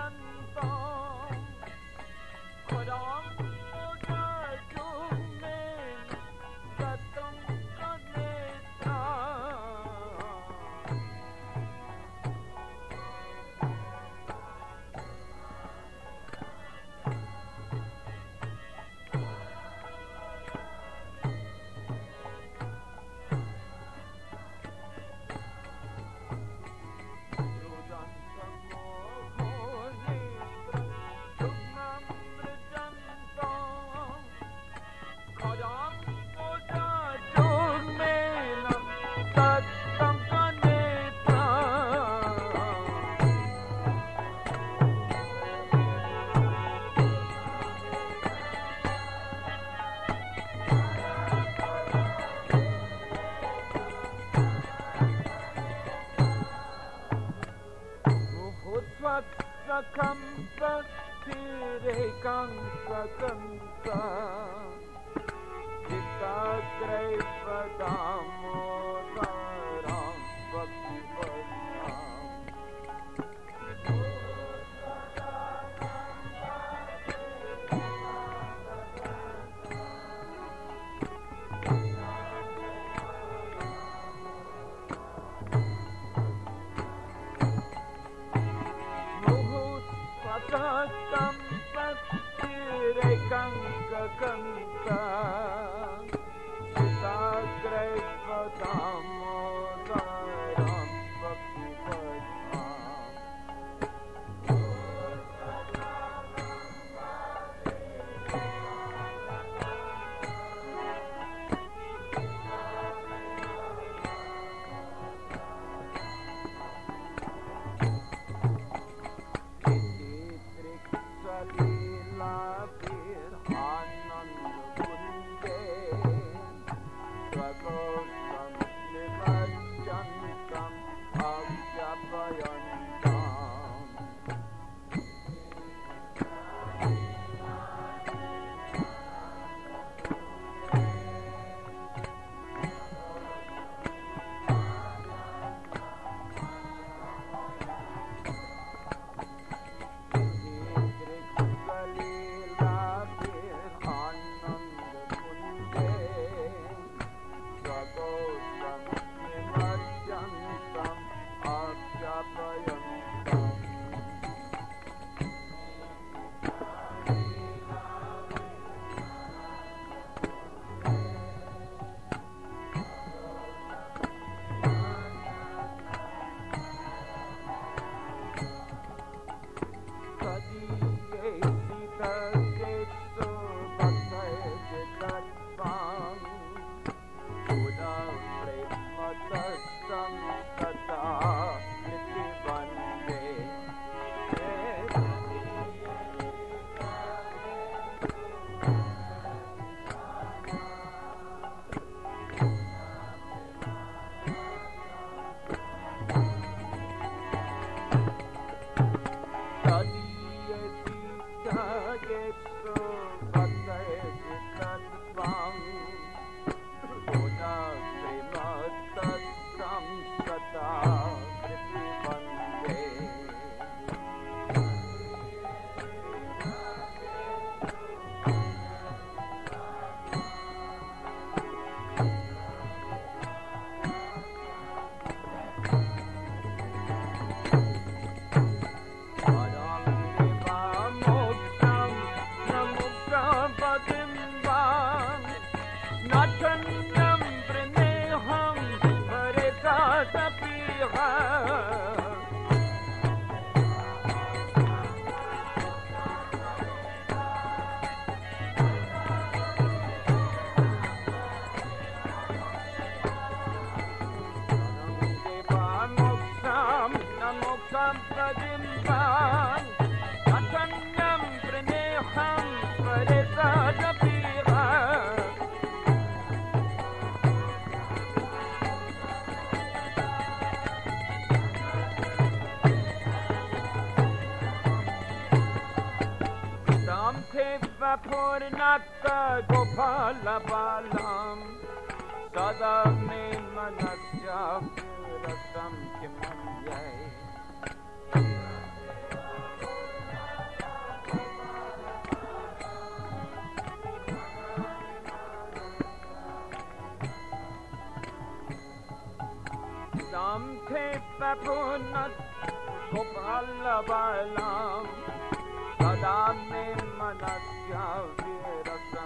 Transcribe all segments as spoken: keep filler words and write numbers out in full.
Purnaka Gopala Balam Sada me manasya Rasam Kimanyay मुनत Gopal बालाम सदा में मनस्या विरसम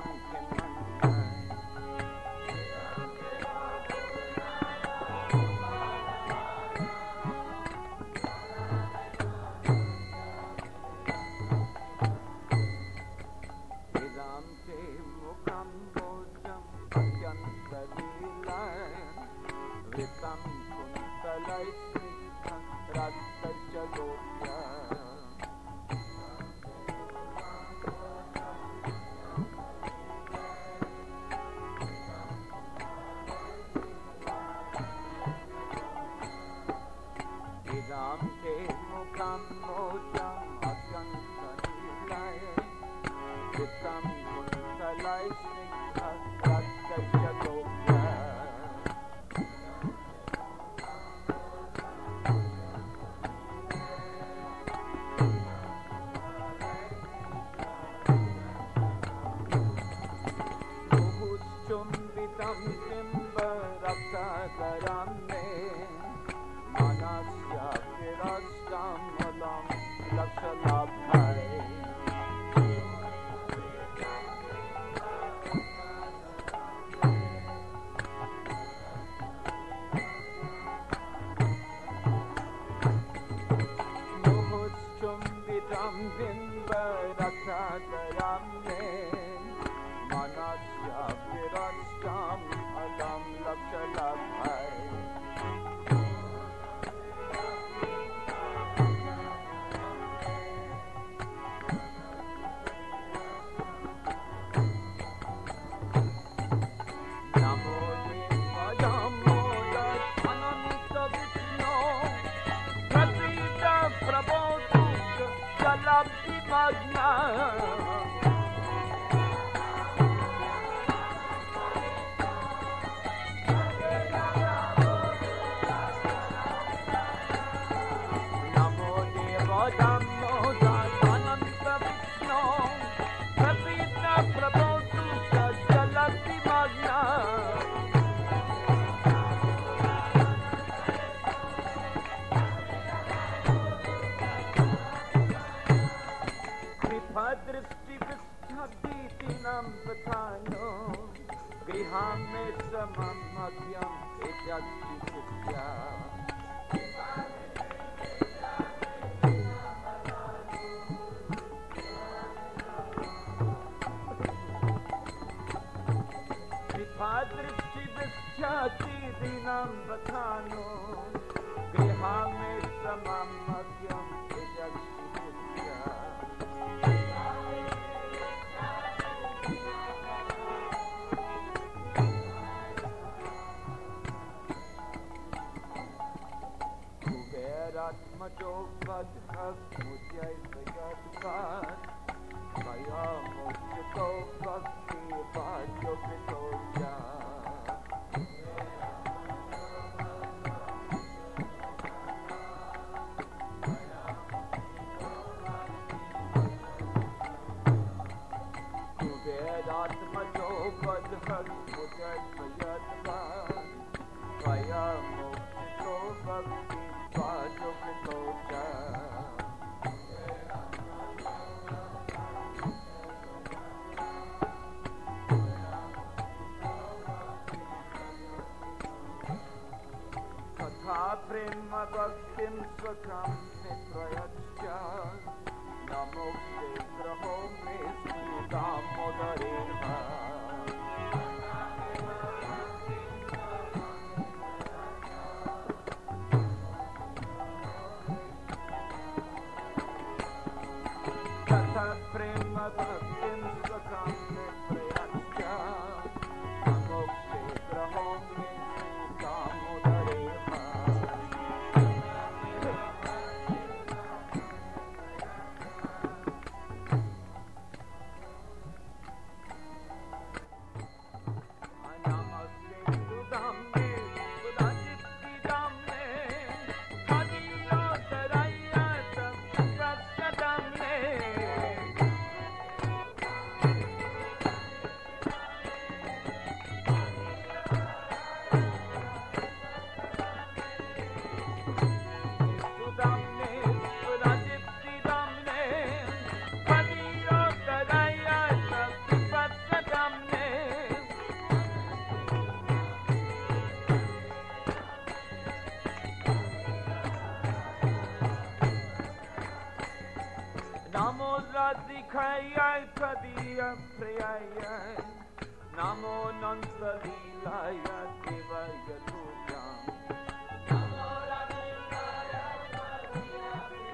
Namo Radhikaya Tadiya Priyaya Namo Nanda Leelaya Devaya Tujam Namo Radhikaya Tadiya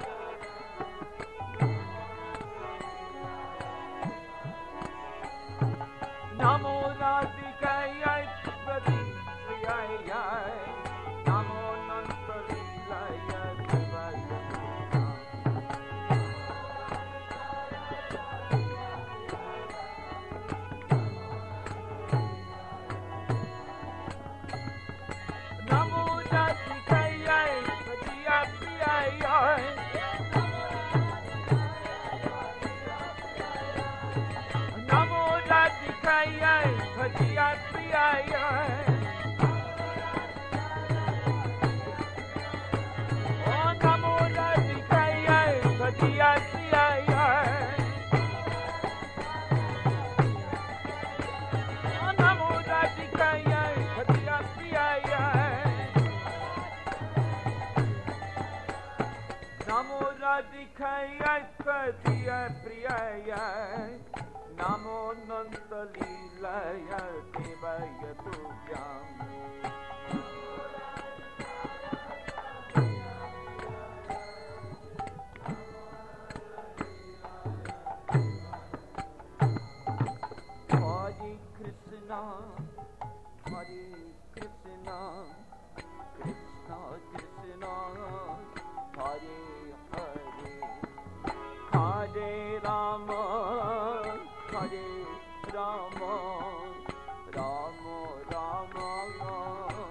Priyaya Namo Radhikaya Tadiya Namo Nanda Leelaya Devaya Namo Radhikaya Tadiya Priyaya Namo Nanda Leelaya Devaya Tujam Hare Krishna Hare Krishna Krishna Krishna Hare Hare Rama, Hare Rama, Rama Rama,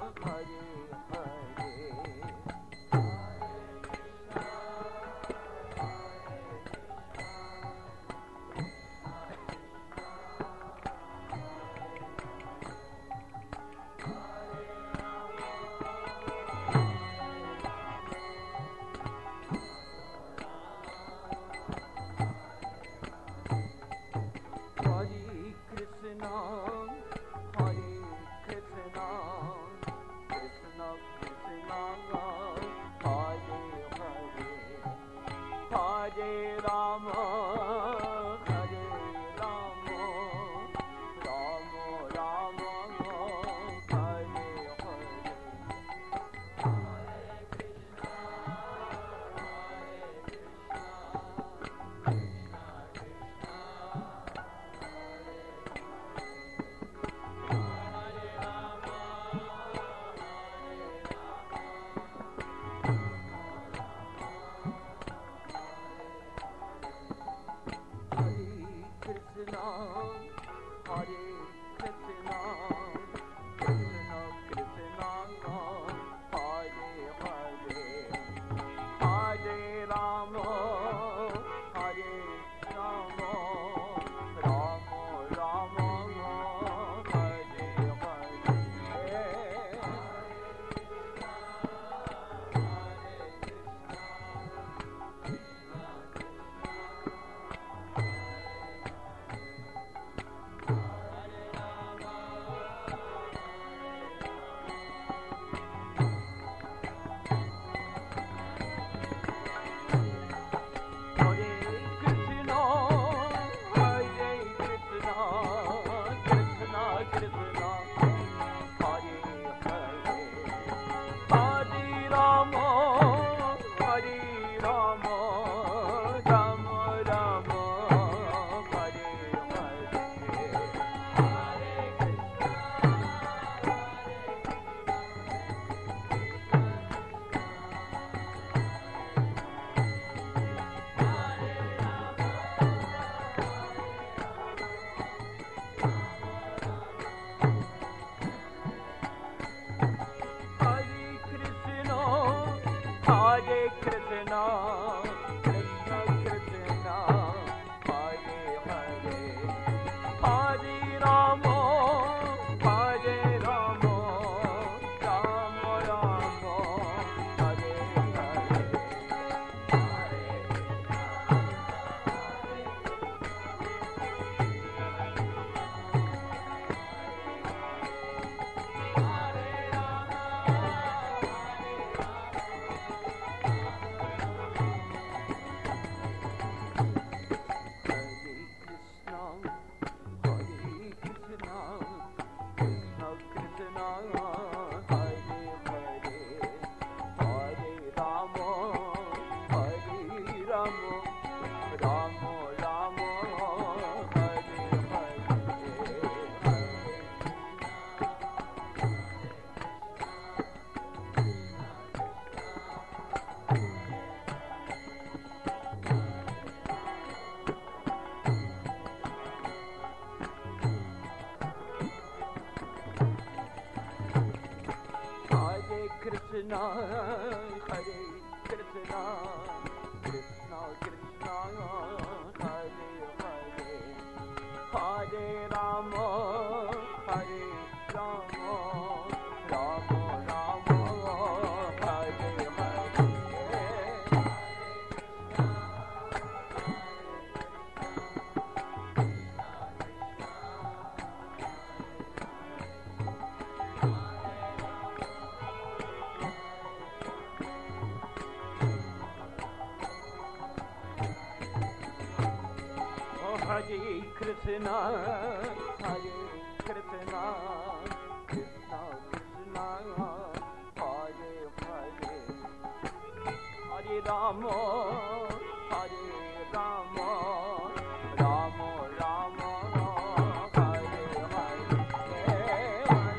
Hare Krishna, Hare Krishna, Krishna Krishna, Hare Hare, Hare Rama, Hare Rama, Rama Rama, Hare Hare, Hare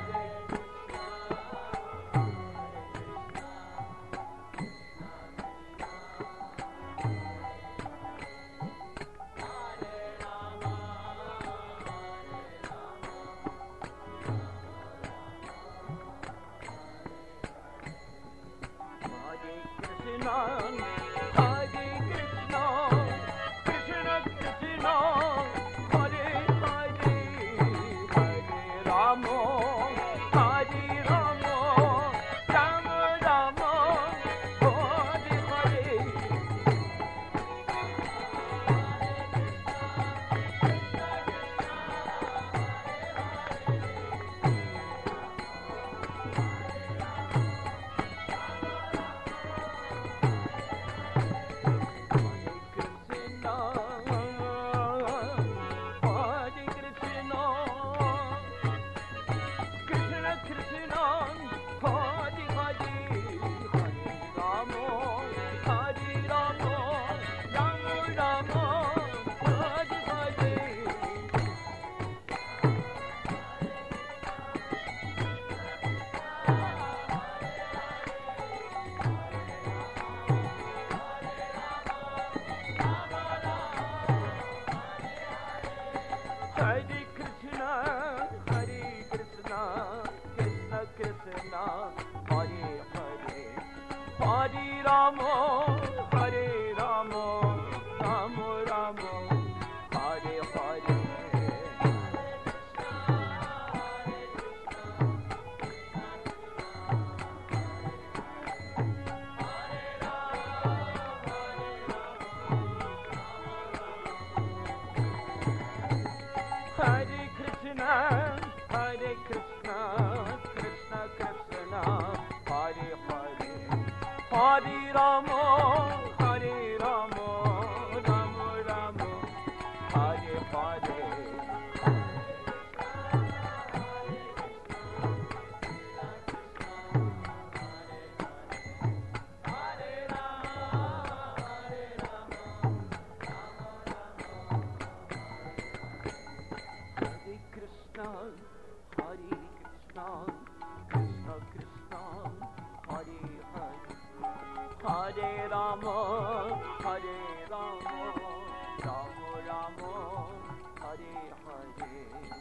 Krishna, Hare Krishna, Krishna Krishna, Hare Hare, Hare Rama, Hare Rama, Rama Rama, Hare Hare. Hare Krishna, Hare Krishna, Krishna Krishna, Hare Hare, Hare Rama, Hare Rama, Rama Rama, Hare Hare. Hare Krishna, Hare Krishna, Krishna Krishna, Hare Hare, Hare Rama, Hare Rama, Rama Rama, Hare Hare. Krishna, Hare Krishna, Krishna Krishna, Hare Hare, Hare Rama, Hare Rama, Rama Rama, Hare Hare.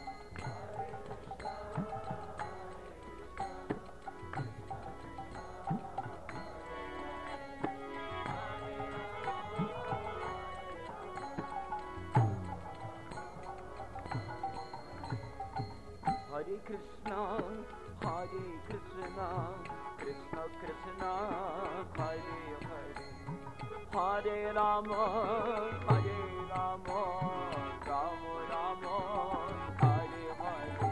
Hare Krishna, Hare Krishna, Krishna Krishna, Hare Hare, Hare Rama, Hare Rama, Rama Rama, Hare Hare.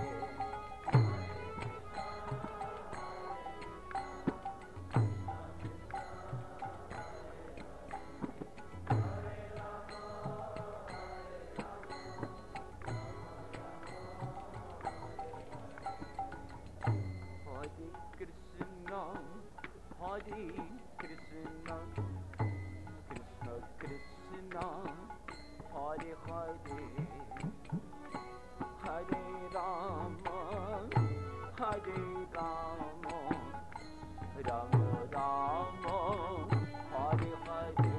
Hare Krishna, Krishna Krishna, Hare Hare, Hare Rama, Hare Rama, Rama Rama, Hare Hare.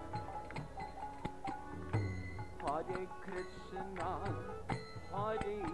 Hare Krishna, Hare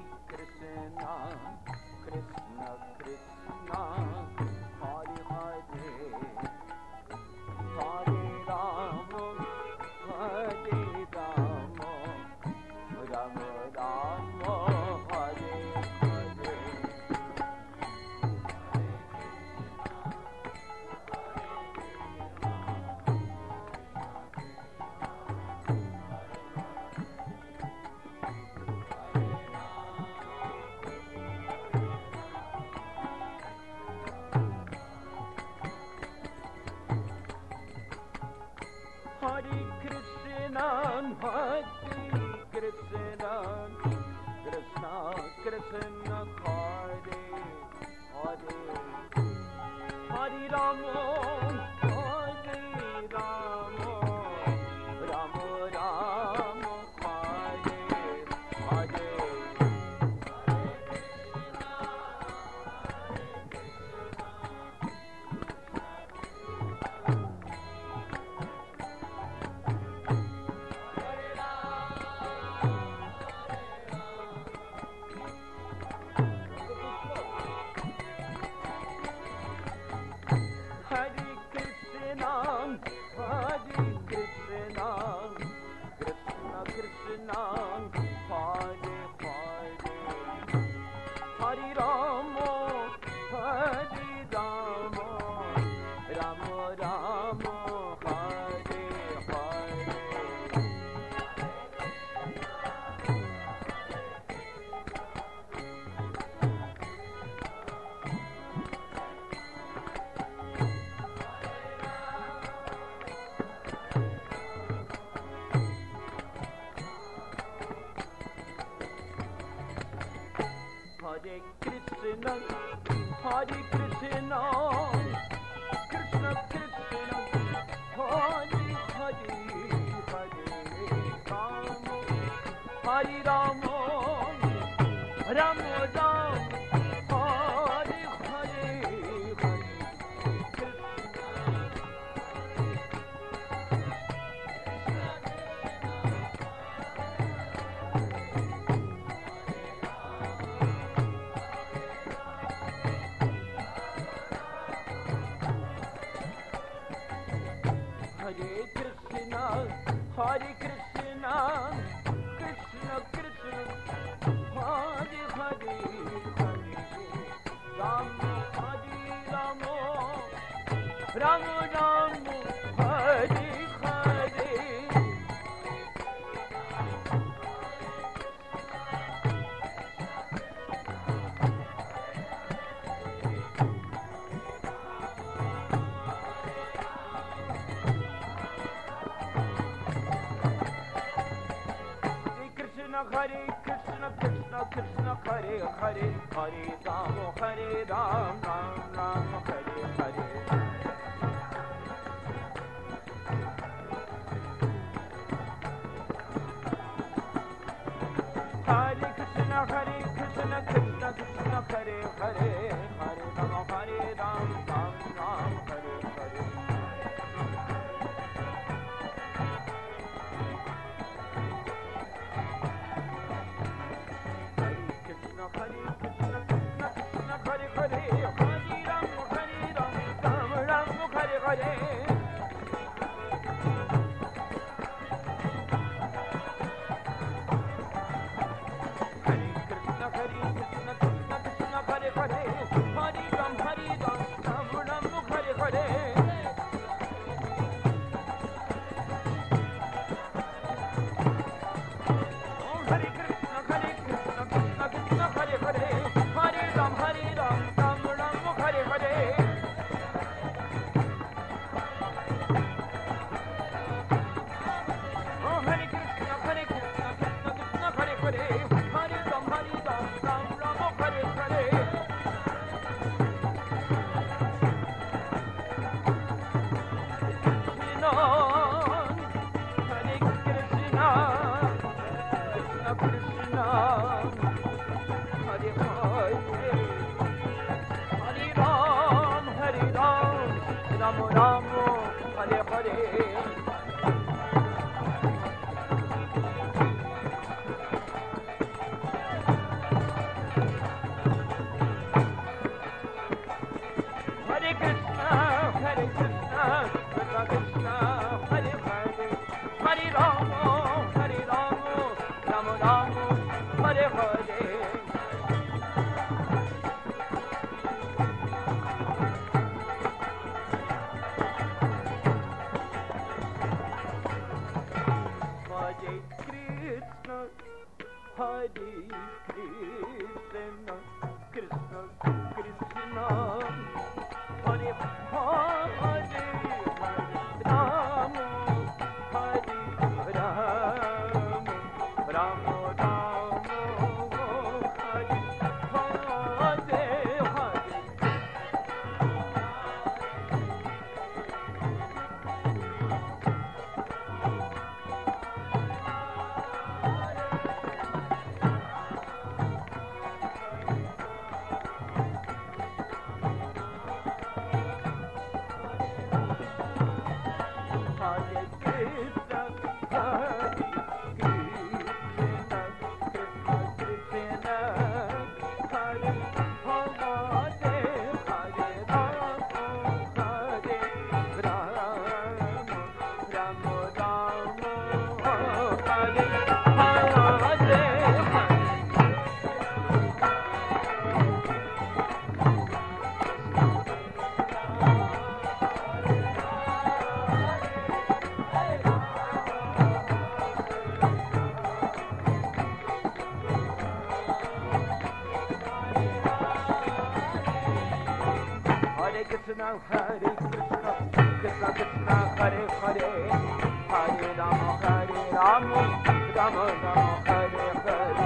Hare Krishna, Krishna Krishna, Hare Hare, Hare Rama, Hare Rama, Ram Rama, Hare Hare. Hare Krishna, Hare Krishna, Krishna Krishna, Hare Hare, Hare Rama, Hare Ram, Ram Rama, Hare Hare. Hare Krishna, Krishna Krishna, Hare Hare, Hare Rama, Hare Rama, Rama Rama, Hare Hare.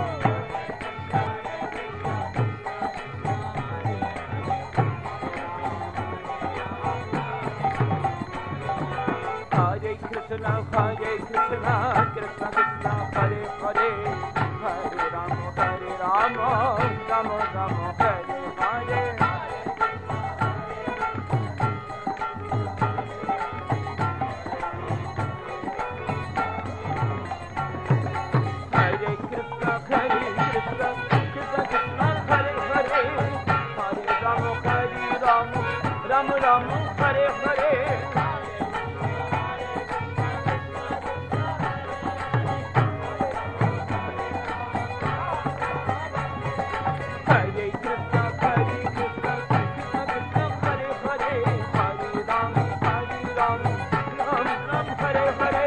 Hare Krishna, Hare Krishna, Krishna Krishna, Hare Hare, Hare Rama, Hare Rama, Rama Rama, Hare Hare. Hare Krishna, Hare Krishna, Krishna Krishna, Hare Hare, Hare Rama, Hare Rama, Rama Rama, Hare Hare. Hare Krishna, Hare Krishna, Krishna Krishna, Hare Hare, Hare Rama, Hare Rama, Rama Rama, Hare Hare.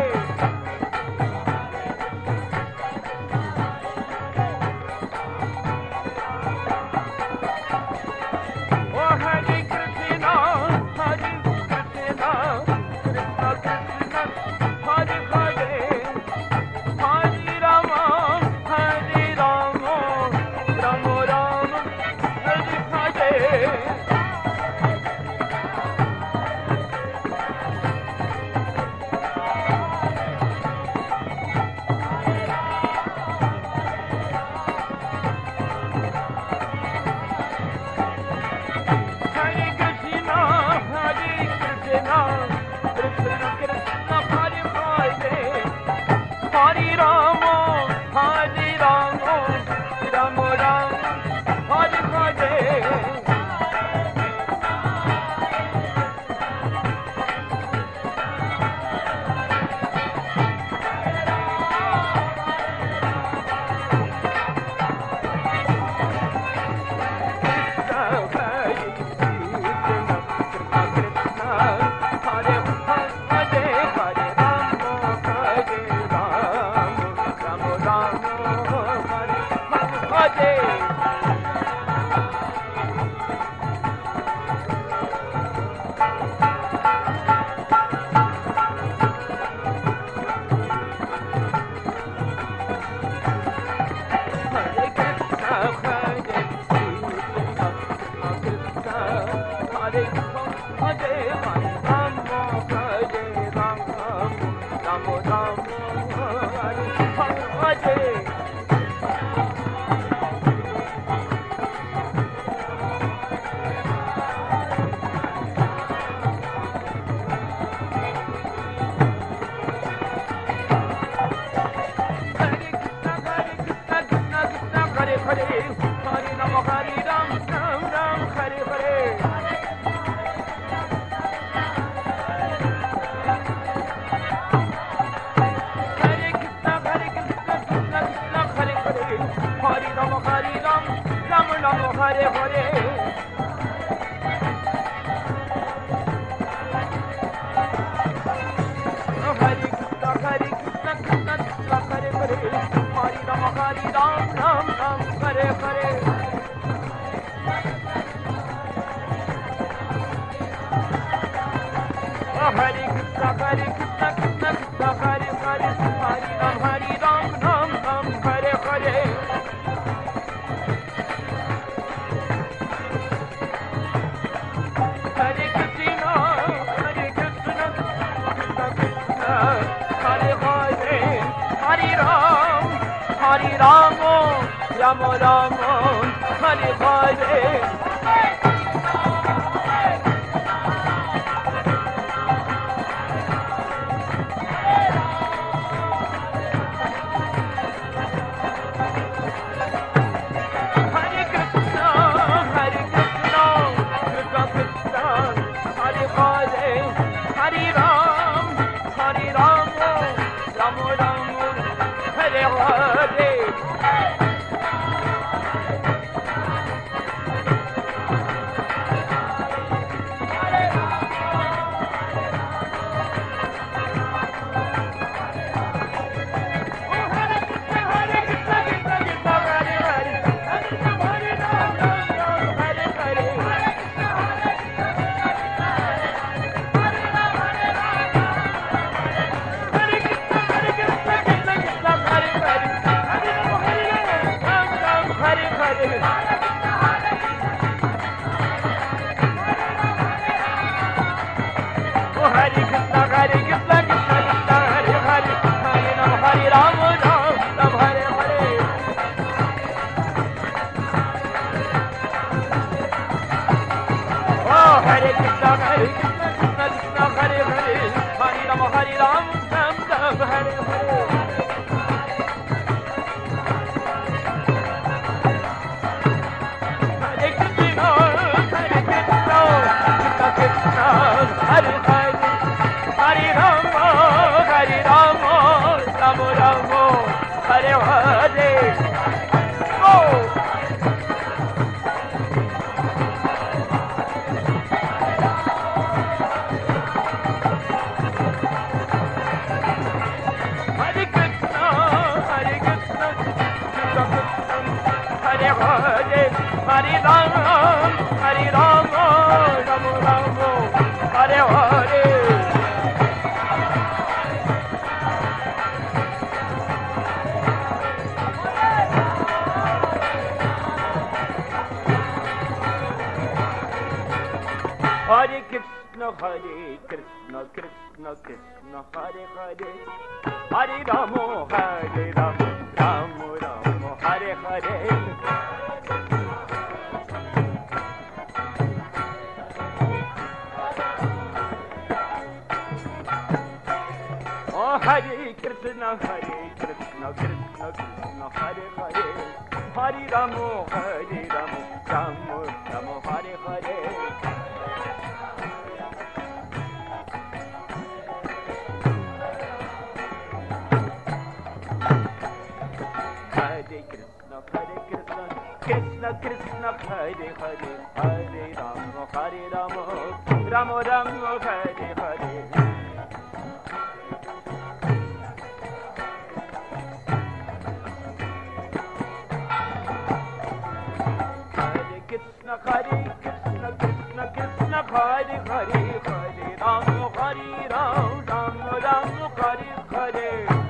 Oh Hare Krishna, Hare Krishna, Krishna Krishna, Hare Hare, Hare Rama, Hare Rama, Rama Rama, Hare Hare. Hare Krishna, Hare Krishna, Krishna Krishna, Hare Hare, Hare Rama, Hare Rama, Rama Rama, Hare Hare. Hare Hare. Hare Krishna, Hare Krishna, Krishna Krishna, Hare Hare, Hare Rama, Hare Rama, Ram Ram, Hare Hare. Hare Krishna, Hare Krishna, Krishna Krishna, Hare Hare, Hare Rama, Hare Rama, Ram Ram, Hare Hare. Hare Krishna, Hare Krishna, Krishna Krishna, Hare Hare, Hare Ram, Hare Rama, Rama Rama, Hare Hare. Hare Hare Ram, Ram Ram, Hare Hare. Hare Krishna, Hare Krishna, Krishna Krishna, Hare Hare. Hare Rama, Hare Rama, Rama Rama, Hare Hare. Oh! Hare Krishna, Hare Krishna, Krishna Krishna, Hare Hare. Hare Rama, Hare Rama, Rama Rama, Hare Hare. Hare Krishna, Hare Krishna, Krishna Krishna, Hare Hare. Hare Rama, Hare Rama, Rama Rama, Hare Hare. Oh, Hare Krishna, Hare Krishna, Krishna Krishna, Hare Hare. Hare Rama, Hare Rama, Rama Rama, Hare Hare. Hare Krishna, Hare Krishna, Krishna Krishna, Hare Hare. Hare Rama, Hare Rama, Rama Rama, Hare Hare. Hare Krishna, Hare Krishna, Krishna Krishna, Hare Hare. Hare Rama, Hare Rama, Rama Rama, Hare Hare.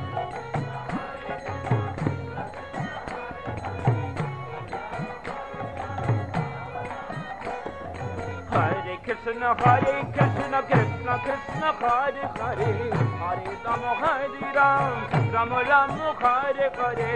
Hare Krishna, Hare Krishna, Krishna Krishna, Hare Hare. Hare Rama, Hare Rama, Rama Rama, Hare Hare.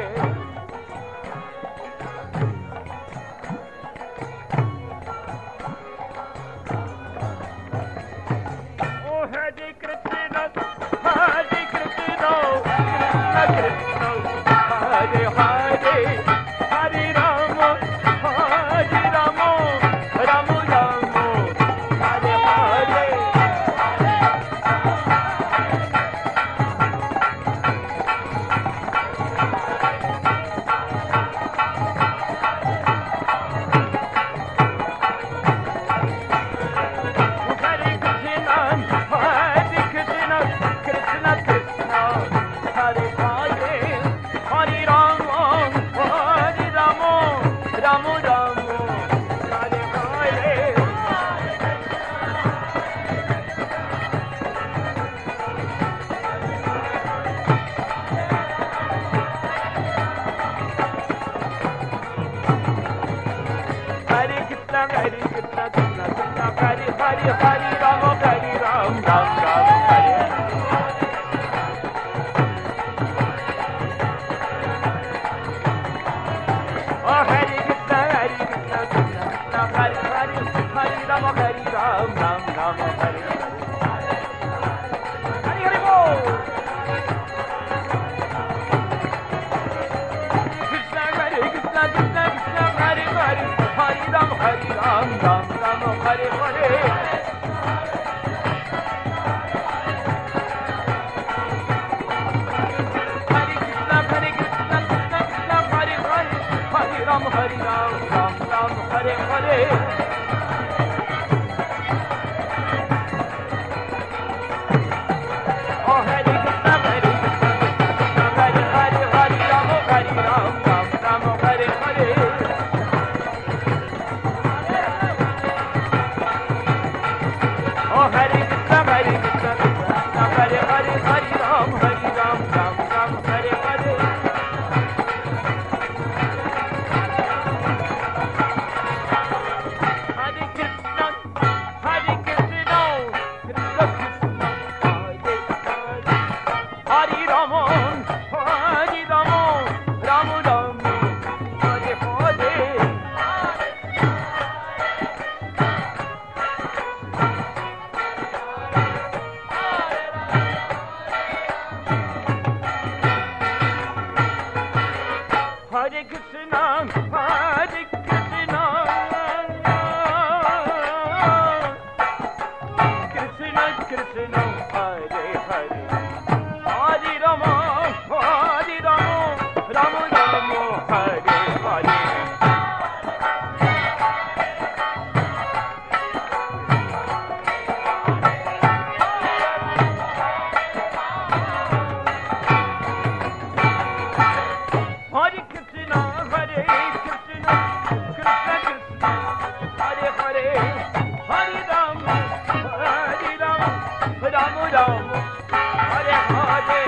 Oh, Hare Krishna, Hare Krishna, Krishna Krishna, Hare Hare. Hare Rama, Hare Rama, Rama Rama, Hare Hare. Hare Krishna, Hare Krishna, Krishna Krishna, Hare Hare. Hare Rama, Hare Rama, Rama Rama, Hare Hare. Hare Krishna, Hare Krishna, Krishna Krishna, Hare Hare. Hare Rama, Hare Rama, Rama Rama, Hare Hare. Oh, Hare Krishna, Hare Krishna, Krishna Krishna, Hare Hare. Hare Rama, Hare Rama, Rama Rama, Hare Hare. Hare Hare Bol. Krishna, Hare Krishna, Krishna Krishna, Hare Hare. Hare Rama, Hare Rama, Rama Rama, Hare Hare. Hare Krishna, Hare Krishna, Krishna Krishna, Hare Hare. Hare Rama, Hare Rama, Rama Rama, Hare Hare. Oh, Hare Krishna, Hare Krishna, Krishna Hare Hare. Hare Rama, Hare Rama, Rama Rama, Hare Hare. Oh, Hare Krishna, Hare Krishna, Krishna Hare Hare. Hare Rama, Hare Rama, Rama Rama, Hare Hare. Krishna, Hare Hare, Hare Rama, Hare Rama, Rama Rama, Hare Hare. Hare Krishna, Hare Krishna, Krishna Krishna, Hare Hare, Hare Rama, Hare Rama, Rama Rama, Hare Hare.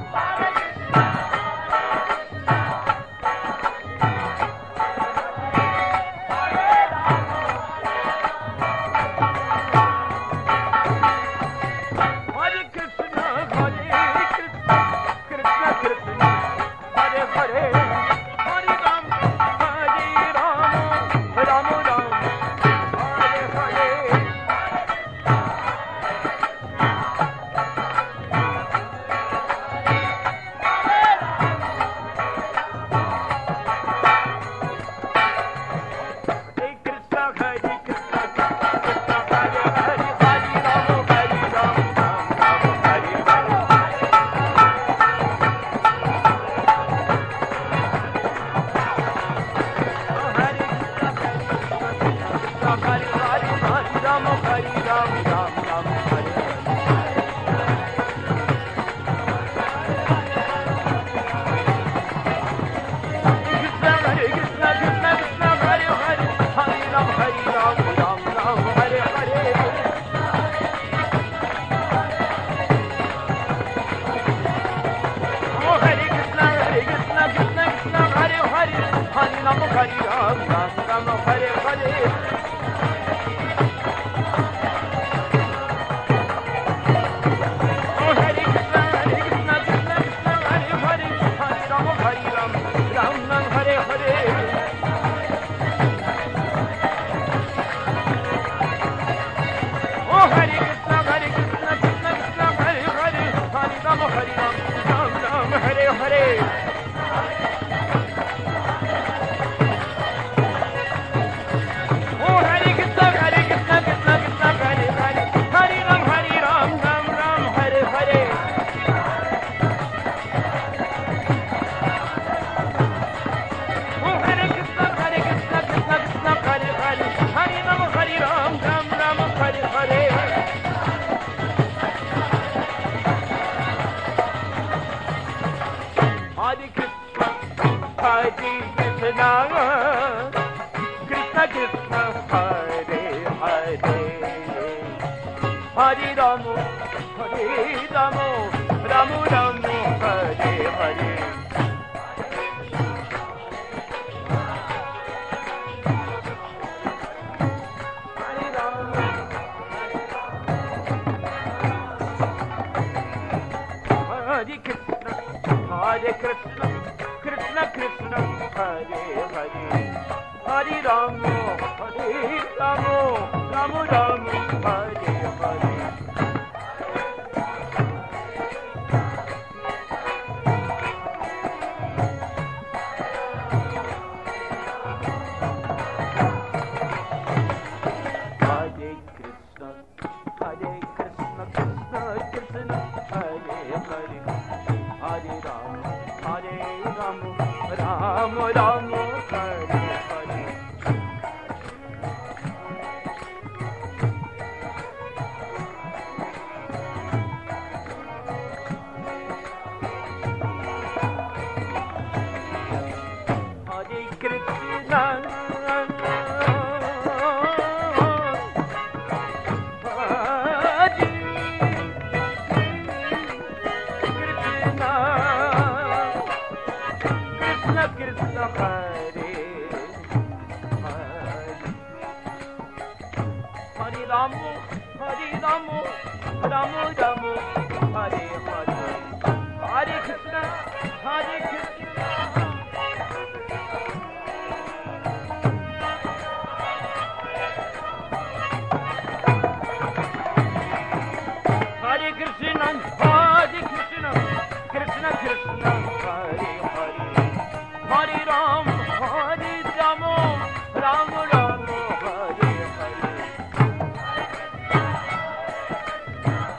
Hare Krishna, Hare Krishna, Krishna Krishna, Hare Hare, Hare Rama, Hare Rama, Rama Rama, Hare Hare. Hare Krishna, Hare Krishna, Krishna Hare Hare, Hare Rama, Hare Rama, Rama Rama, Hare Hare. Krishna Krishna, Hare Hare, Hare Rama, Hare Rama, Rama Rama, Hare Hare. Hare Krishna, Hare Krishna, Krishna Krishna, Hare Hare, Hare Rama, Hare Rama, Rama Rama, Hare Hare. Hare Krishna, Hare Krishna, Krishna Krishna, Hare Hare, Hare Rama, Hare Rama, Rama Rama, Hare Hare. Hare Krishna, Krishna Hare Hare, Hare Rama, Hare Rama, Rama Rama, Hare Hare, Hare Krishna, Hare Krishna. Hare Krishna, Hare Krishna, Krishna Krishna, Hare Hare, Hare Rama, Hare Rama, Rama Rama, Hare Hare.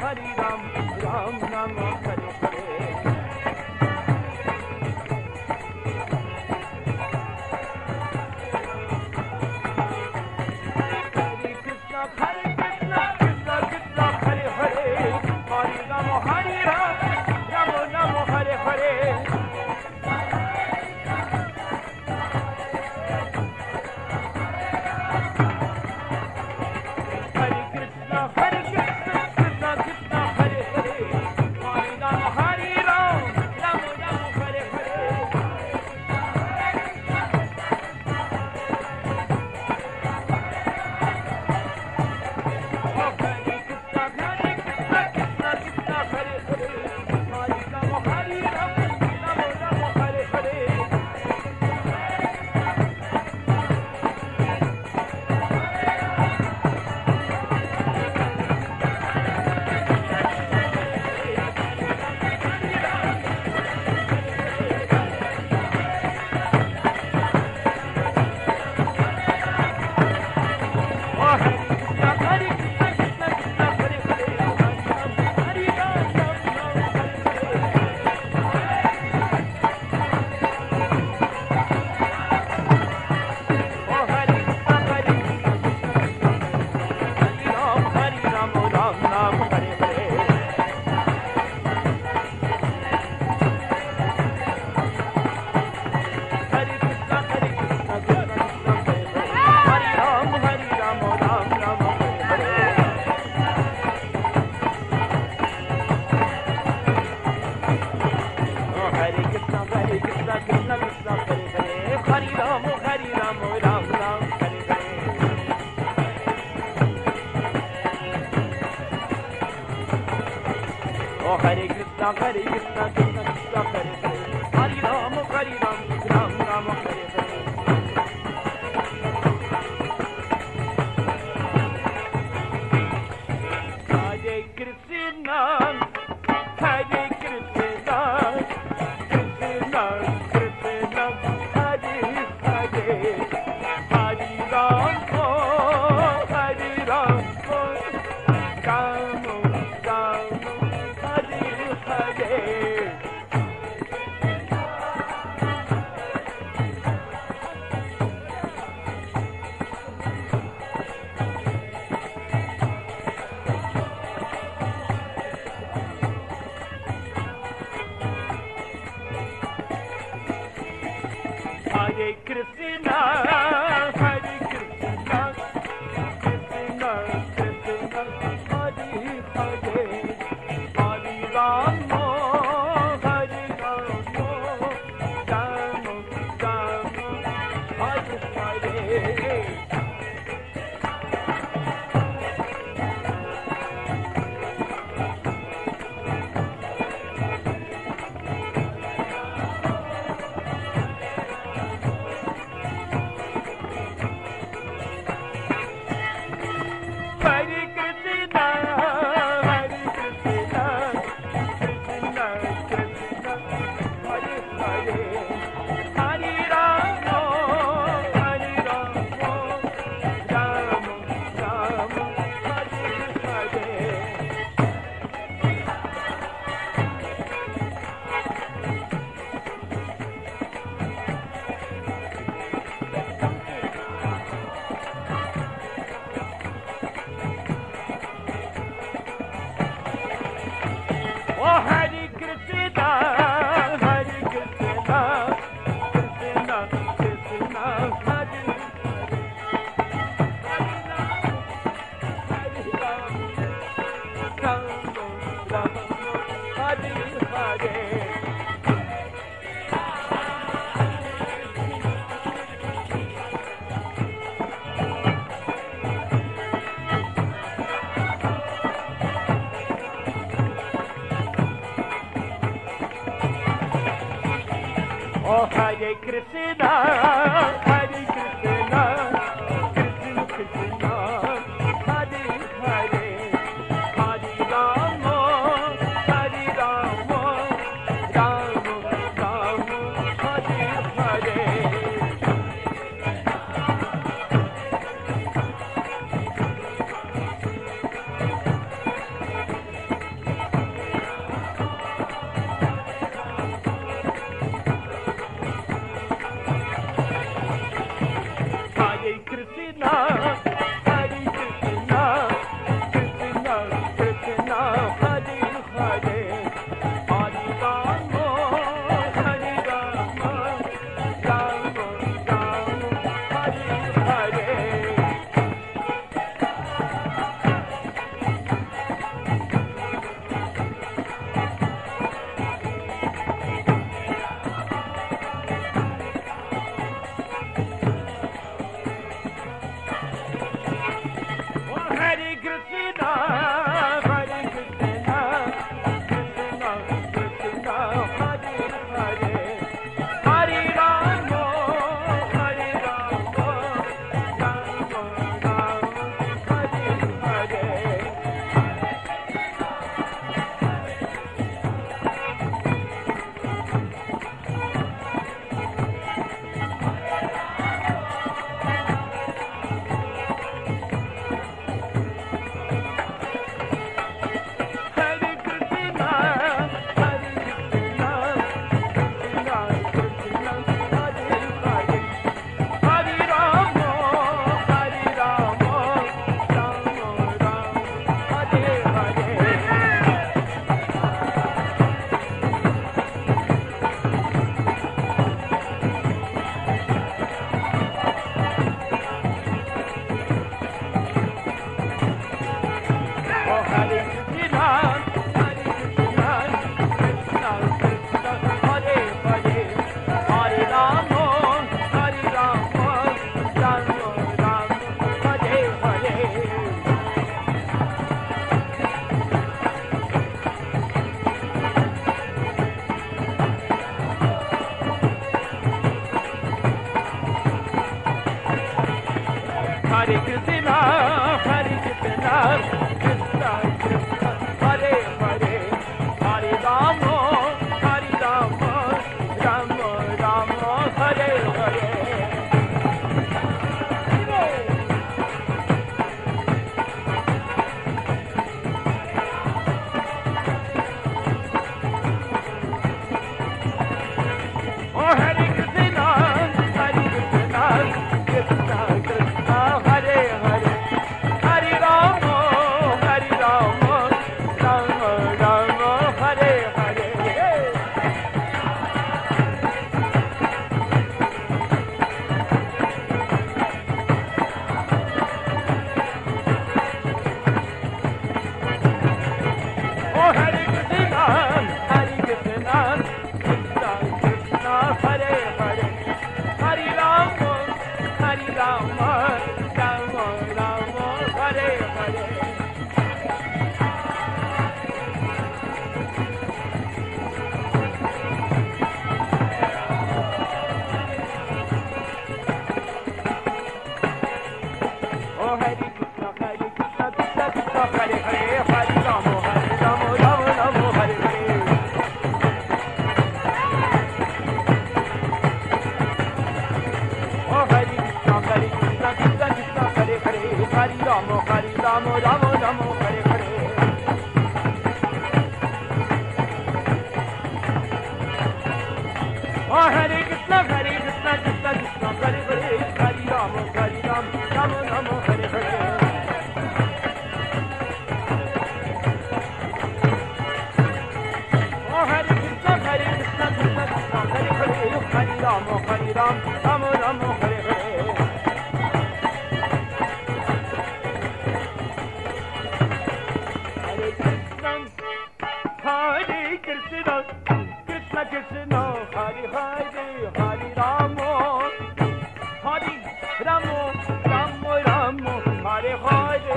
Hari Ram, Ram Ram Hare Hare. Hare Krishna, Hare Krishna, Krishna Krishna, Hare Hare. Hari Ram, Hari Ram, Ram Ram Hare Hare. Hare Krishna, Hare Krishna, Krishna Krishna, Hare Hare. Hari Ram, Hari Ram, Ram Ram, Hare Hare. Hare Krishna, Hare Krishna, Krishna Krishna, Hare Hare. Hari Ram, Hari Ram, Ram Ram. Hare Krishna, Hare Krishna, Krishna Krishna, Hare Hare. Hari Ram, Hari Ram, Ram Ram, Hare Hare. Oh, Hare Krishna, Hare Krishna, Krishna Krishna, Hare Hare. Ram Ram, Hare Hare. Oh, Hare Krishna, Hare Krishna, Krishna Krishna, Hare Hare. Hari Ram, Hari Ram, Ram Ram, Hare Hare. Krishna, Hare Krishna, Krishna Krishna, Hare Hare, Hare Rama, Hare Rama, Rama Rama, Hare Hare. Oh, Hare Krishna, Hare Krishna, Krishna Krishna, Hare Hare, Hare Rama, Hare Rama, Rama Rama, Hare Hare. Hare Krishna, Hare Krishna, Krishna Krishna, Hare Hare, Hare Rama, Hare Rama, Rama Rama, Hare Hare.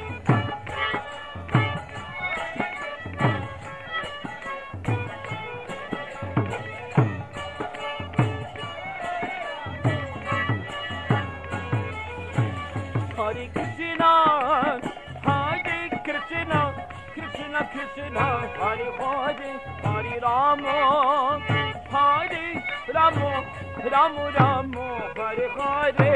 Hare Krishna, Hare Krishna, Krishna Krishna, Hare Hare, Hare Rama, Hare Rama, Rama Rama, Hare Hare.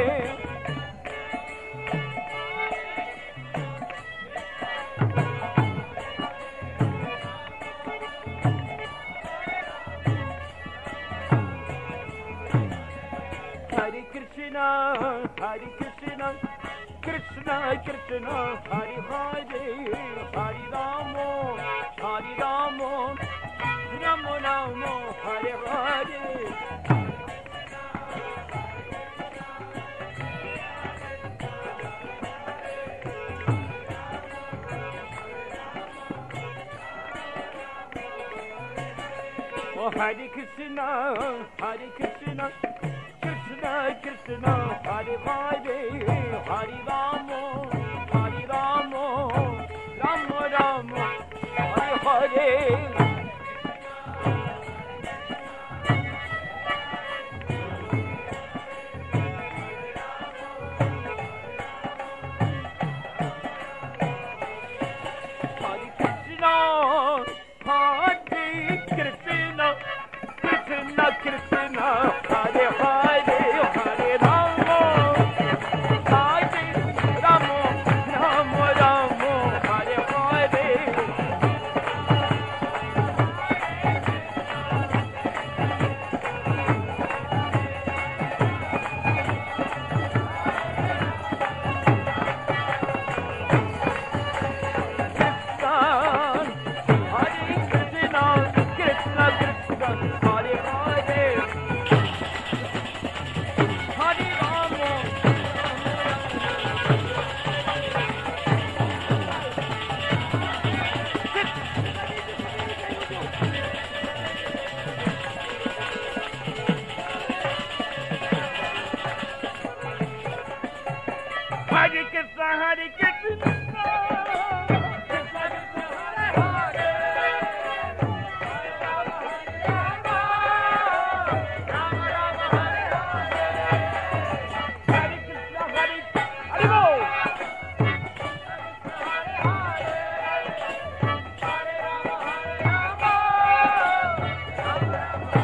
Hare Krishna, Hare Krishna, Krishna Krishna, Hare Hare, Hare Rama, Hare Rama, Rama Rama, Hare Hare. Oh, Hare Krishna, Hare Krishna, Krishna Krishna, Hare Hare, Hare Rama, Hare Rama, Rama Rama, Hare Hare. Hare Krishna, Hare Krishna, Krishna Krishna, Hare Hare, Hare Rama, Hare Rama, Rama Rama, Hare Hare. Hare Krishna, Hare Krishna, Krishna Krishna, Hare Hare, Hare Rama, Rama Rama, Hare Hare. Hare Krishna, Hare Hare Bol. Hare Hare, Hare Rama, Hare Rama, Rama Rama.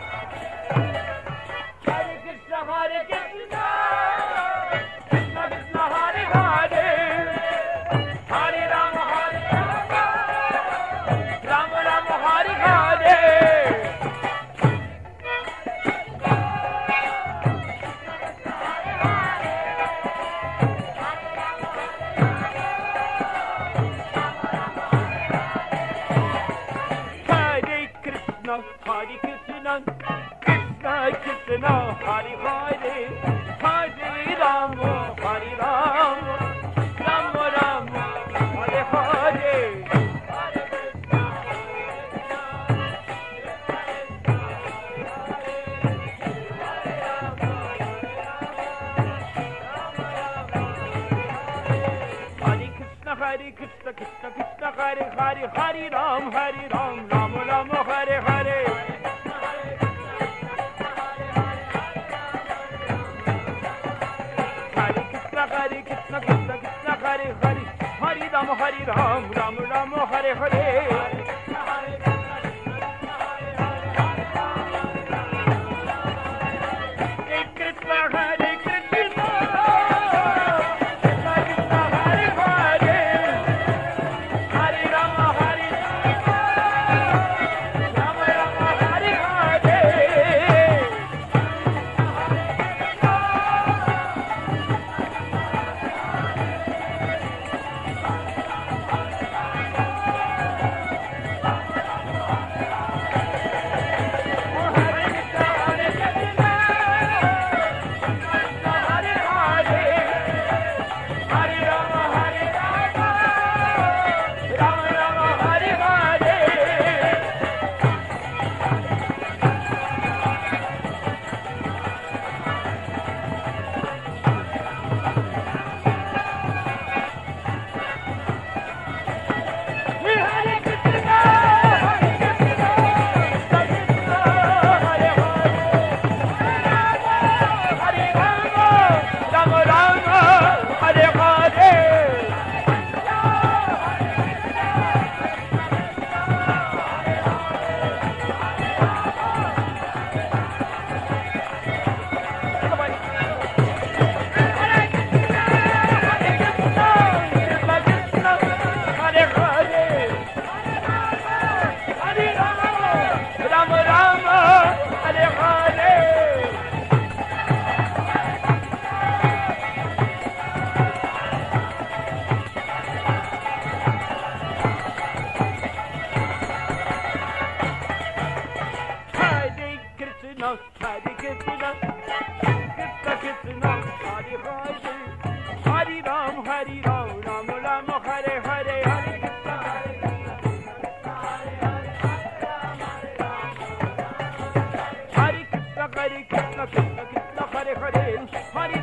Hare Krishna, Hare Krishna, Krishna Krishna, Hare Hare, Hare Rama, Hare Rama, Rama Rama, Hare Hare. Hare Krishna, Hare Krishna, Krishna Krishna, Hare Hare, Hare Rama, Hare Rama, Rama Rama, Hare Hare. Hare Krishna, Hare Krishna, Krishna Krishna, Hare Hare, Hare Ram, Hare Ram, Rama Rama, Hare Hare. Hare Krishna, Hare Krishna, Krishna Krishna, Hare Hare, Hare Ram, Hare Ram, Rama Rama, Hare Hare. Hare Krishna, Hare Krishna, Krishna Krishna, Hare Hare, Hare Rama, Hare Rama, Rama Rama, Hare Hare.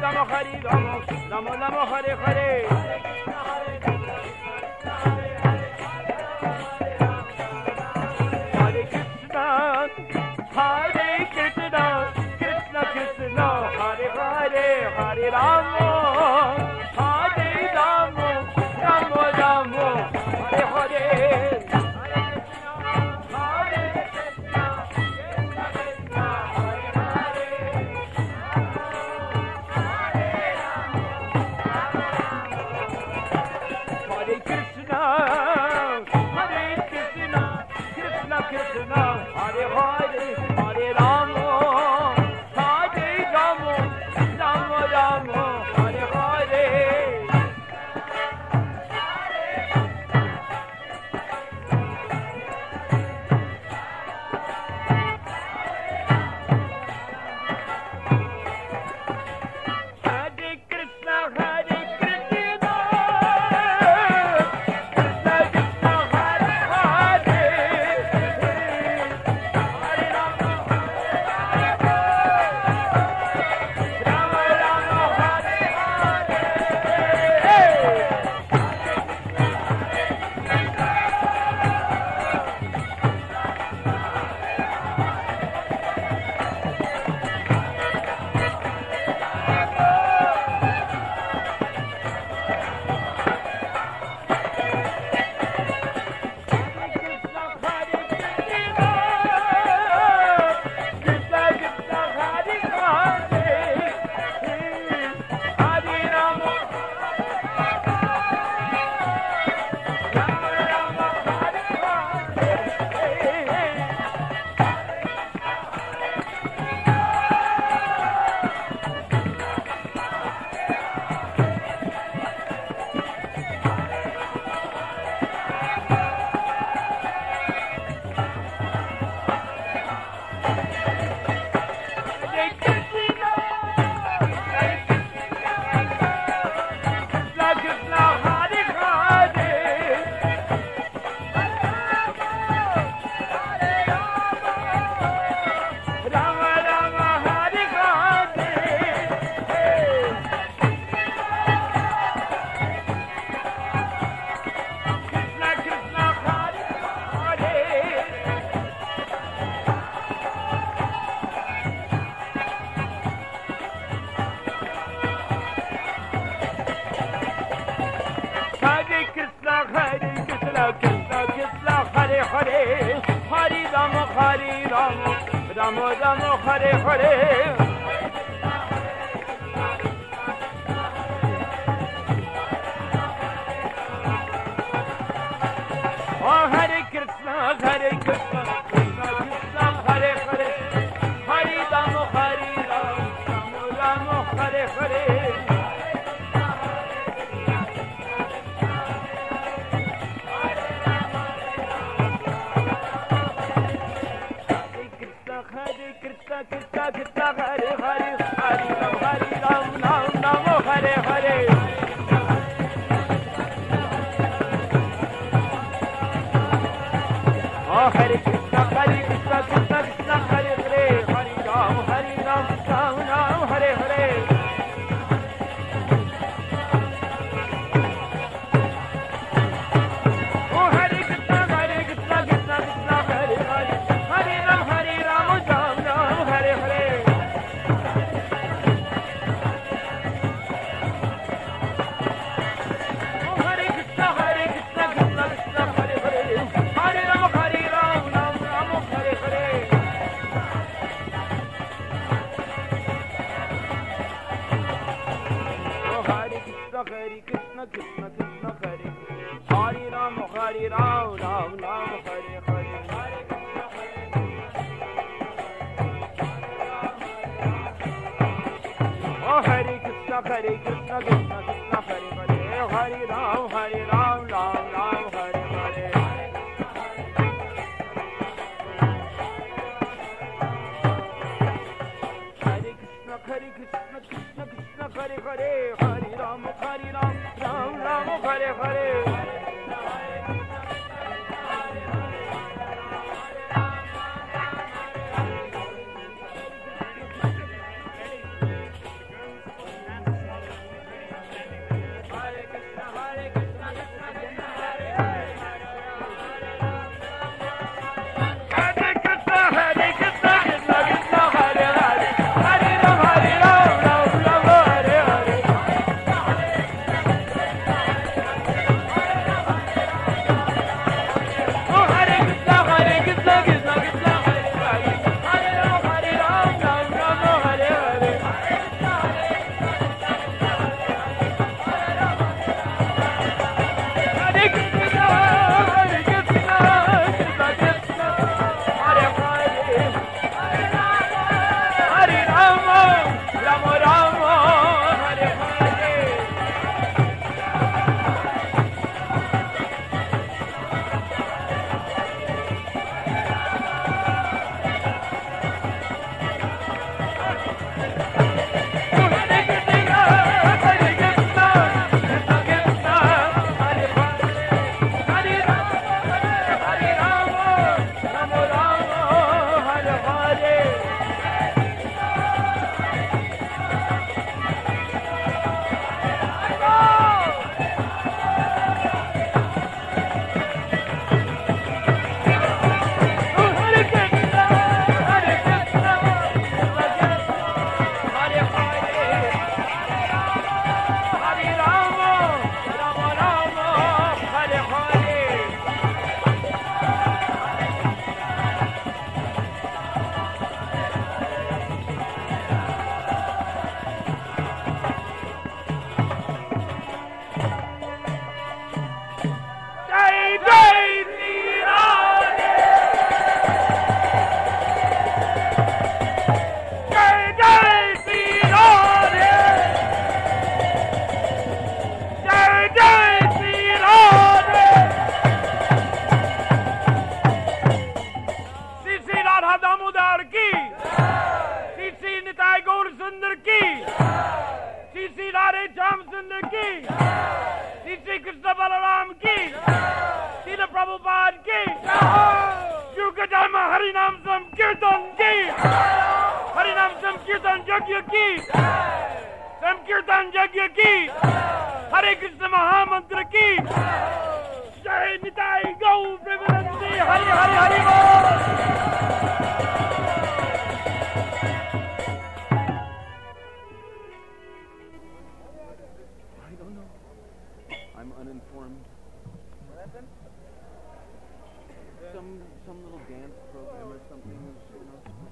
Rama Hari Rama Rama Rama Hare Hare Hare Krishna Hare Krishna Krishna Krishna Hare Hare Hare Rama Hare Rama Rama Rama Hare Hare Rama Rama Hare Hare Oh Hare Krishna Hare Krishna Krishna Krishna Hare Hare Hare Rama Hare Rama Rama Rama Hare Hare Hare Krishna Krishna Krishna Hare Hare Hare Ram Hare Ram Ram Ram Hare Hare Oh Hare Krishna Hare Krishna Krishna Krishna Hare Hare Hare Ram Hare Ram Ram Ram Hare Hare Oh Hare Krishna Hare Krishna Krishna Krishna Hare Hare Hare Ram Hare Ram Ram Ram Hare Hare Oh Hare Krishna Hare Krishna Krishna Krishna Hare Hare Hare Ram Hare Ram Ram Ram Hare Hare Oh Hare Krishna Hare Krishna Krishna Krishna Hare Hare Ram Hare Ram Ram Ram Hare Hare Oh Hare Krishna Hare Krishna Krishna Krishna Hare Hare Hare Ram Hare Ram Ram Ram Hare Hare Hare Krishna Hare Krishna Krishna Krishna Hare Hare Hare Ram Hare Ram Ram Ram Hare Hare Rama Rama, Hare Hare.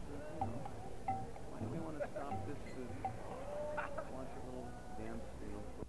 Why do we want to stop this to watch a little dance, you know?